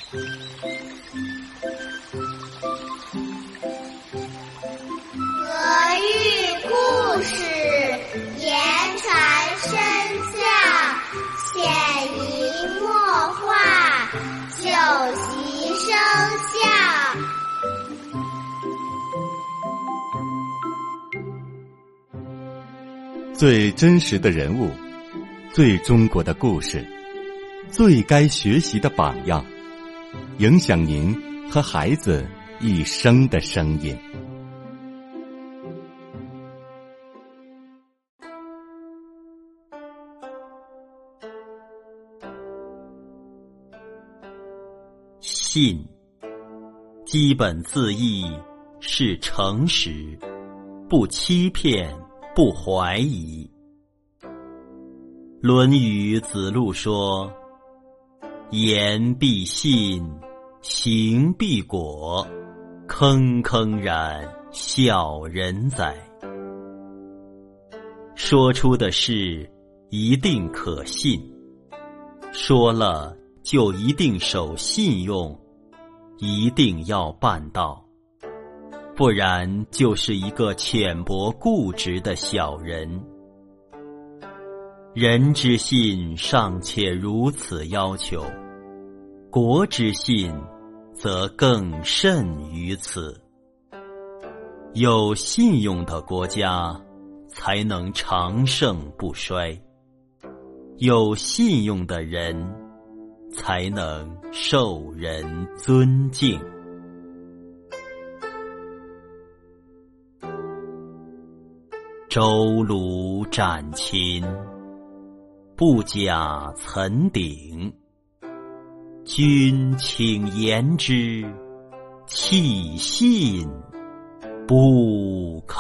俄语故事言传身教，潜移默化，久习生效。 最真实的人物，最中国的故事，最该学习的榜样，影响您和孩子一生的声音。 信，基本字义是诚实，不欺骗，不怀疑。论语子路说：言必信，行必果，铿铿然小人哉。说出的事一定可信，说了就一定守信用，一定要办到，不然就是一个浅薄固执的小人。人之信尚且如此要求，国之信则更甚于此。有信用的国家才能长盛不衰，有信用的人才能受人尊敬。周鲁斩秦，不假岑鼎。君请言之，弃信不肯。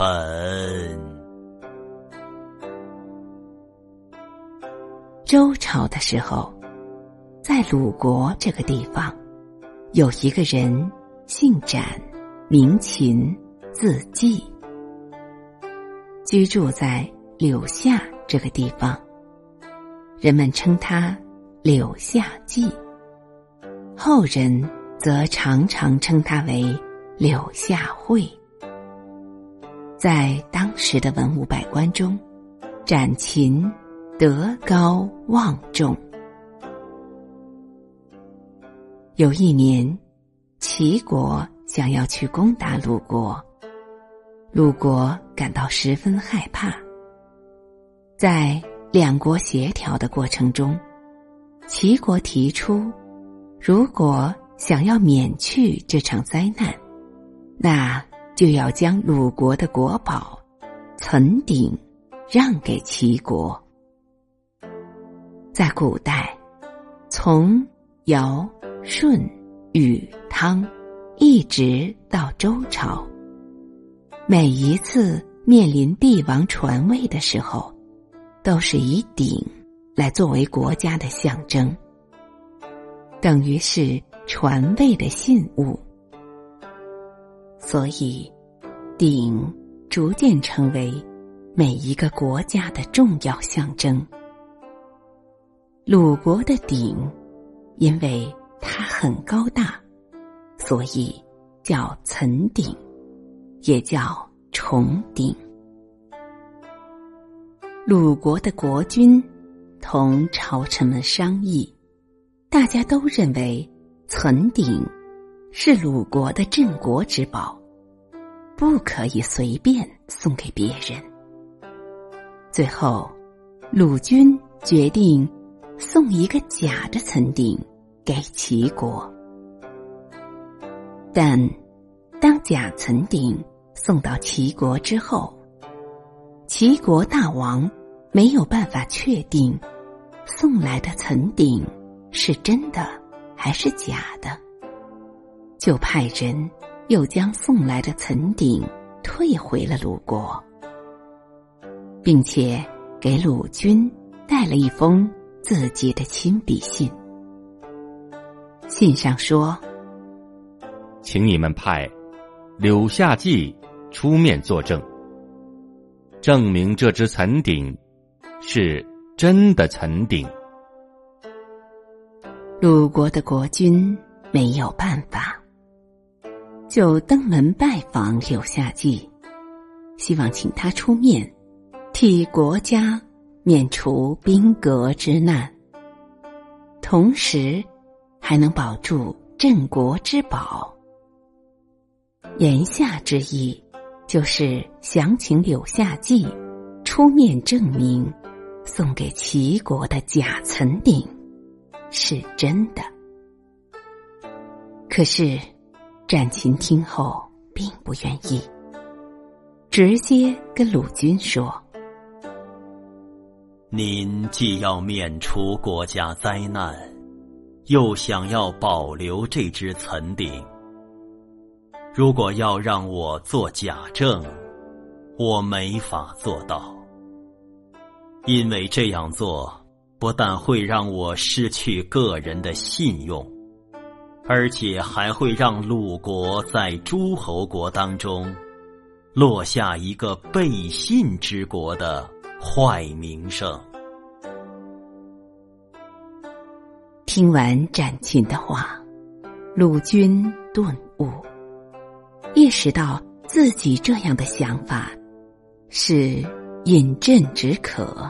周朝的时候，在鲁国这个地方，有一个人姓展，名秦，字季，居住在柳下这个地方，人们称他柳下季，后人则常常称他为柳下惠。在当时的文武百官中，展秦德高望重。有一年，齐国想要去攻打鲁国，鲁国感到十分害怕。在两国协调的过程中，齐国提出，如果想要免去这场灾难，那就要将鲁国的国宝岑鼎让给齐国。在古代，从尧、舜、禹、汤一直到周朝，每一次面临帝王传位的时候，都是以鼎来作为国家的象征，等于是传位的信物。所以鼎逐渐成为每一个国家的重要象征。鲁国的鼎因为它很高大，所以叫岑鼎，也叫重鼎。鲁国的国君同朝臣们商议，大家都认为岑鼎是鲁国的镇国之宝，不可以随便送给别人。最后，鲁军决定送一个假的岑鼎给齐国。但当假岑鼎送到齐国之后，齐国大王没有办法确定送来的岑鼎是真的还是假的，就派人又将送来的岑鼎退回了鲁国，并且给鲁军带了一封自己的亲笔信。信上说， 请你们派柳下季出面作证，证明这只岑鼎是真的岑鼎。 鲁国的国君没有办法，就登门拜访柳下济，希望请他出面替国家免除兵革之难，同时还能保住镇国之宝。言下之意就是想请柳下济出面证明送给齐国的假岑鼎是真的。可是战秦听后并不愿意，直接跟鲁军说： 您既要免除国家灾难，又想要保留这只岑鼎，如果要让我做假证，我没法做到，因为这样做不但会让我失去个人的信用，而且还会让鲁国在诸侯国当中落下一个背信之国的坏名声。 听完战秦的话，鲁军顿悟，意识到自己这样的想法是饮鸩止渴。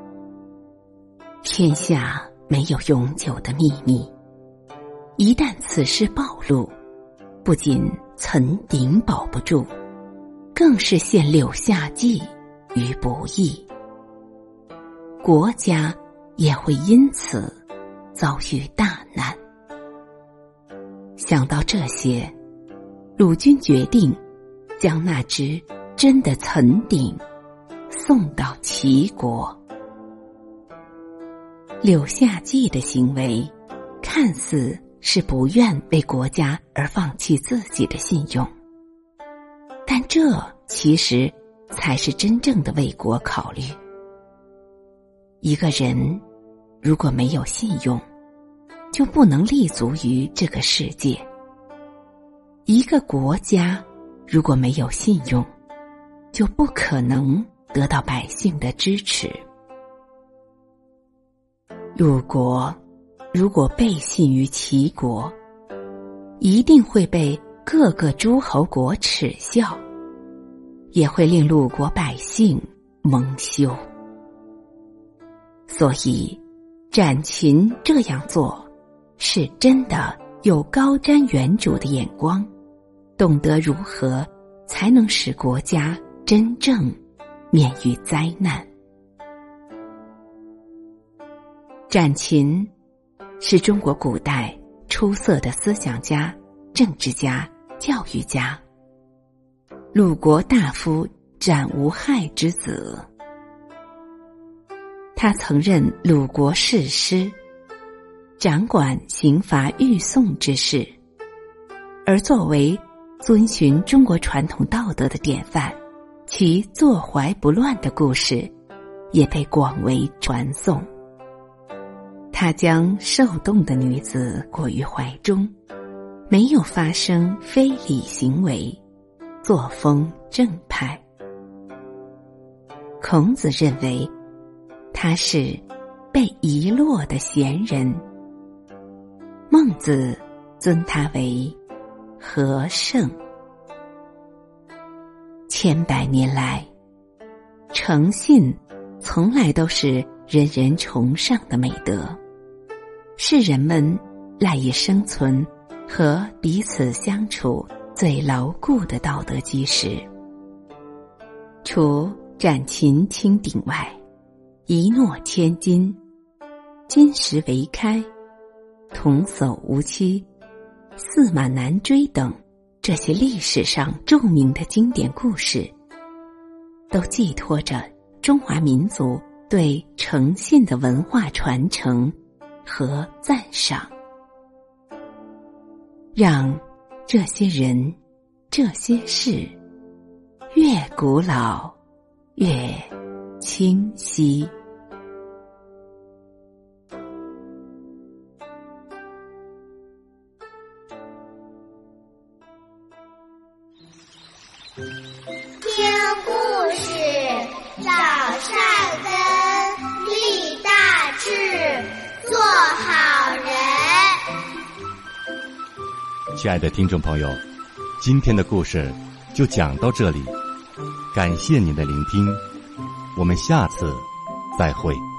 天下没有永久的秘密，一旦此事暴露，不仅岑鼎保不住，更是陷柳下济于不义，国家也会因此遭遇大难。想到这些，鲁军决定将那只真的岑鼎送到齐国。柳下济的行为看似是不愿为国家而放弃自己的信用，但这其实才是真正的为国考虑。一个人如果没有信用，就不能立足于这个世界；一个国家如果没有信用，就不可能得到百姓的支持。鲁国如果背信于齐国，一定会被各个诸侯国耻笑，也会令鲁国百姓蒙羞。所以战秦这样做是真的有高瞻远瞩的眼光，懂得如何才能使国家真正免于灾难。战秦是中国古代出色的思想家、政治家、教育家，鲁国大夫斩无害之子。他曾任鲁国士师，掌管刑罚狱讼之事，而作为遵循中国传统道德的典范，其坐怀不乱的故事也被广为传颂。他将受冻的女子裹于怀中，没有发生非礼行为，作风正派。孔子认为他是被遗落的贤人，孟子尊他为和圣。千百年来，诚信从来都是人人崇尚的美德，是人们赖以生存和彼此相处最牢固的道德基石。除斩秦青鼎外，一诺千金、金石为开、童叟无欺、驷马难追等这些历史上著名的经典故事，都寄托着中华民族对诚信的文化传承和赞赏。让这些人、这些事越古老越清晰。 听故事，长善根，立大志，做好人。 亲爱的听众朋友，今天的故事就讲到这里，感谢您的聆听，我们下次再会。